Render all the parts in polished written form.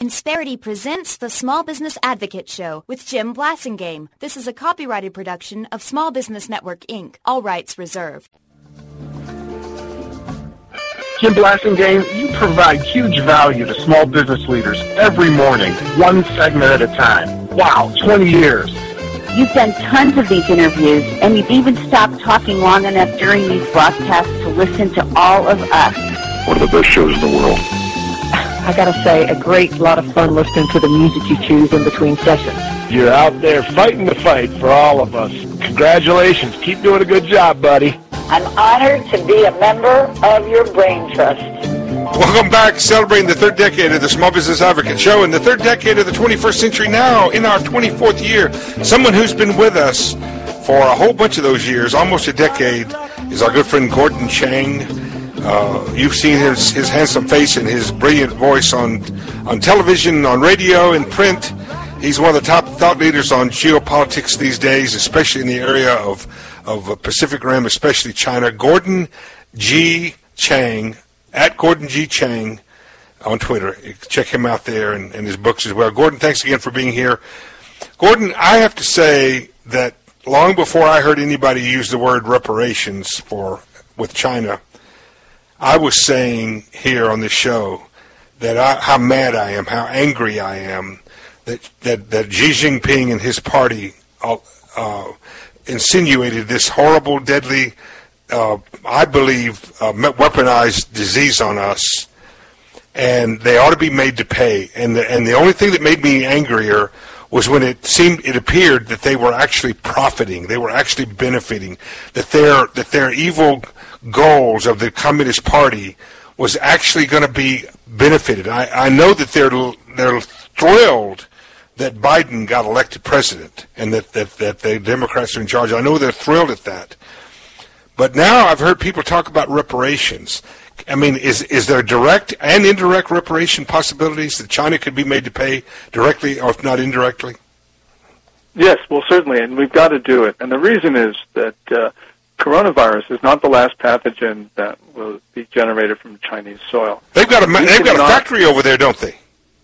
Insperity presents the Small Business Advocate Show with Jim Blasingame. This is a copyrighted production of Small Business Network, Inc., all rights reserved. Jim Blasingame, you provide huge value to small business leaders every morning, one segment at a time. Wow, 20 years. You've done tons of these interviews, and you've even stopped talking long enough during these broadcasts to listen to all of us. One of the best shows in the world. I gotta say, a lot of fun listening to the music you choose in between sessions. You're out there fighting the fight for all of us. Congratulations. Keep doing a good job, buddy. I'm honored to be a member of your brain trust. Welcome back, celebrating the third decade of the Small Business Advocate Show and the third decade of the 21st century now in our 24th year. Someone who's been with us for a whole bunch of those years, almost a decade, is our good friend Gordon Chang. You've seen his handsome face and his brilliant voice on television, on radio, and print. He's one of the top thought leaders on geopolitics these days, especially in the area of Pacific Rim, especially China. Gordon G. Chang, at Gordon G. Chang on Twitter. Check him out there and his books as well. Gordon, thanks again for being here. Gordon, I have to say that long before I heard anybody use the word reparations with China, I was saying here on this show that how mad I am, how angry I am that Xi Jinping and his party insinuated this horrible, deadly, I believe, weaponized disease on us, and they ought to be made to pay. And the only thing that made me angrier was when it appeared that they were actually profiting, they were actually benefiting, that their evil goals of the Communist Party was actually going to be benefited. I know that they're thrilled that Biden got elected president and that the Democrats are in charge. I know they're thrilled at that. But now I've heard people talk about reparations. I mean, is there direct and indirect reparation possibilities that China could be made to pay directly or if not indirectly? Yes, well, certainly, and we've got to do it. And the reason is that coronavirus is not the last pathogen that will be generated from Chinese soil. They've got a factory over there, don't they?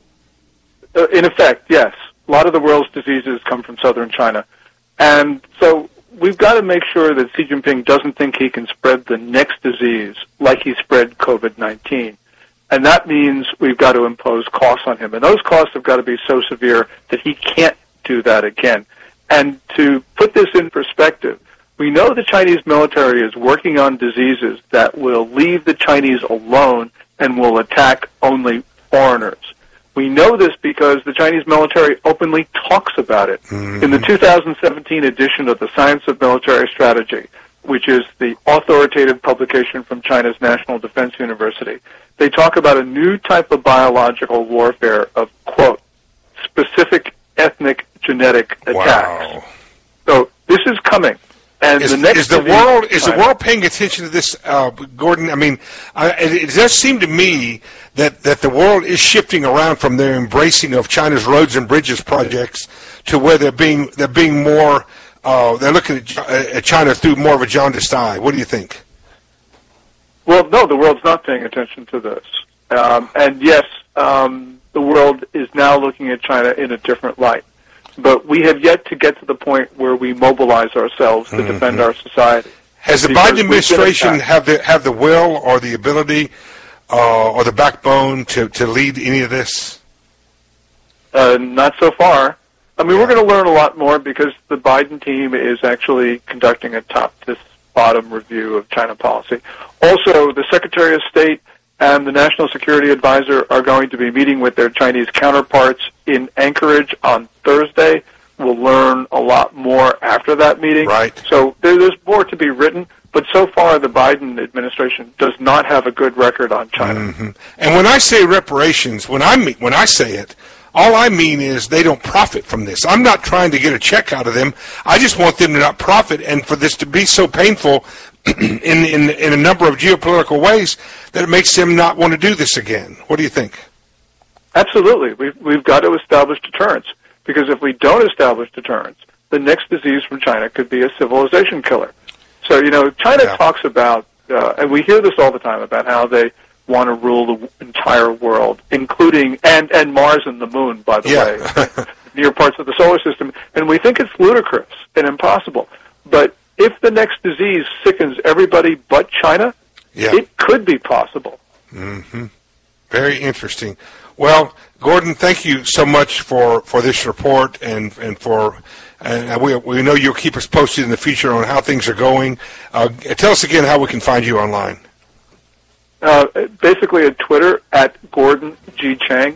In effect, yes. A lot of the world's diseases come from southern China. And so we've got to make sure that Xi Jinping doesn't think he can spread the next disease like he spread COVID-19. And that means we've got to impose costs on him. And those costs have got to be so severe that he can't do that again. And to put this in perspective, we know the Chinese military is working on diseases that will leave the Chinese alone and will attack only foreigners. We know this because the Chinese military openly talks about it. Mm-hmm. In the 2017 edition of the Science of Military Strategy, which is the authoritative publication from China's National Defense University, they talk about a new type of biological warfare of, quote, specific ethnic genetic attacks. Wow. So this is coming. And is the world paying attention to this, Gordon? I mean, it does seem to me that the world is shifting around from their embracing of China's roads and bridges projects to where they're being more. They're looking at China through more of a jaundiced eye. What do you think? Well, no, the world's not paying attention to this, and yes, the world is now looking at China in a different light. But we have yet to get to the point where we mobilize ourselves to defend our society. Has the Biden administration have the will or the ability or the backbone to lead any of this? Not so far. I mean, we're going to learn a lot more because the Biden team is actually conducting a top-to-bottom review of China policy. Also, the Secretary of State and the National Security Advisor are going to be meeting with their Chinese counterparts in Anchorage on Thursday. We'll learn a lot more after that meeting. Right. So there's more to be written, but so far the Biden administration does not have a good record on China. Mm-hmm. And when I say reparations, when I say it, all I mean is they don't profit from this. I'm not trying to get a check out of them. I just want them to not profit and for this to be so painful in a number of geopolitical ways that it makes them not want to do this again. What do you think? Absolutely. We've got to establish deterrence, because if we don't establish deterrence, the next disease from China could be a civilization killer. So, China talks about, and we hear this all the time, about how they want to rule the entire world, including and Mars and the Moon, by the way, near parts of the solar system. And we think it's ludicrous and impossible. But if the next disease sickens everybody but China, it could be possible. Mm-hmm. Very interesting. Well, Gordon, thank you so much for this report and we know you'll keep us posted in the future on how things are going. Tell us again how we can find you online. Basically at Twitter at Gordon G. Chang,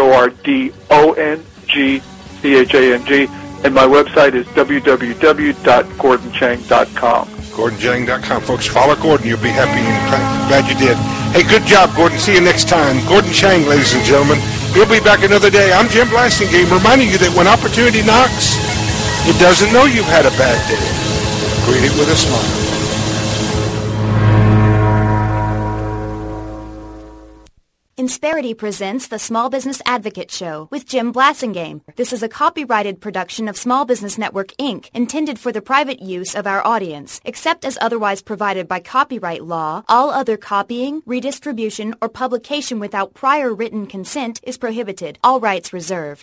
GordonGchang, and my website is www.gordonchang.com. GordonChang.com. Folks, follow Gordon. You'll be happy and glad you did. Hey, good job, Gordon. See you next time. Gordon Chang, ladies and gentlemen. He'll be back another day. I'm Jim Blasingame, reminding you that when opportunity knocks, it doesn't know you've had a bad day. Greet it with a smile. Insperity presents the Small Business Advocate Show with Jim Blasingame. This is a copyrighted production of Small Business Network, Inc., intended for the private use of our audience. Except as otherwise provided by copyright law, all other copying, redistribution, or publication without prior written consent is prohibited. All rights reserved.